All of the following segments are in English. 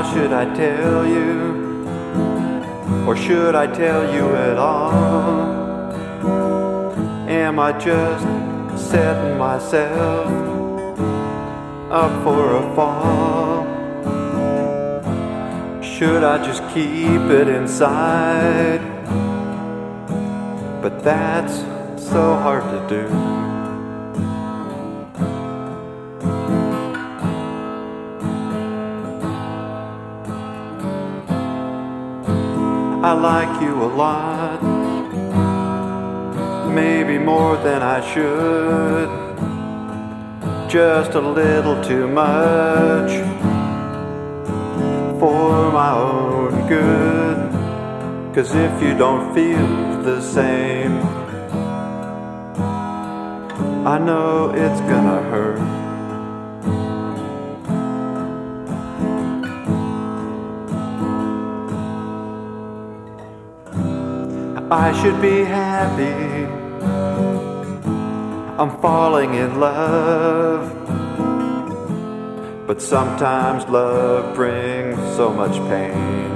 should I tell you? Or should I tell you at all? Am I just setting myself up for a fall? Should I just keep it inside? But that's so hard to do. I like you a lot, maybe more than I should, just a little too much for my own good. 'Cause if you don't feel the same, I know it's gonna hurt. I should be happy, I'm falling in love, but sometimes love brings so much pain.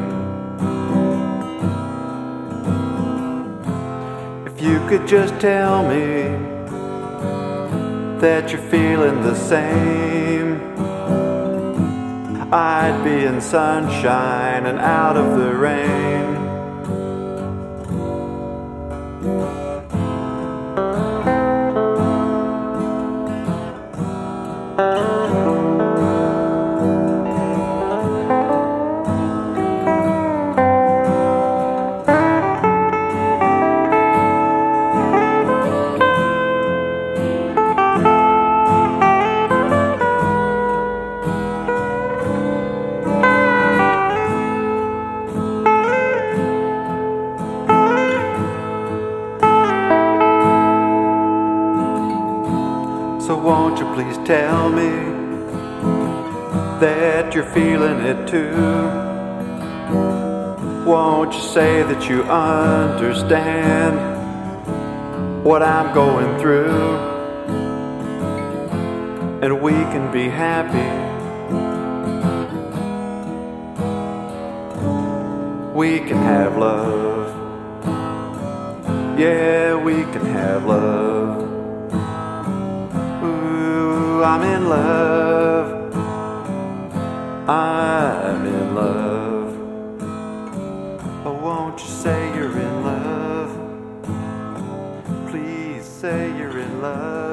If you could just tell me that you're feeling the same, I'd be in sunshine and out of the rain. So won't you please tell me that you're feeling it too? Won't you say that you understand what I'm going through? And we can be happy, we can have love. Yeah, we can have love. I'm in love, I'm in love. Oh, won't you say you're in love? Please say you're in love.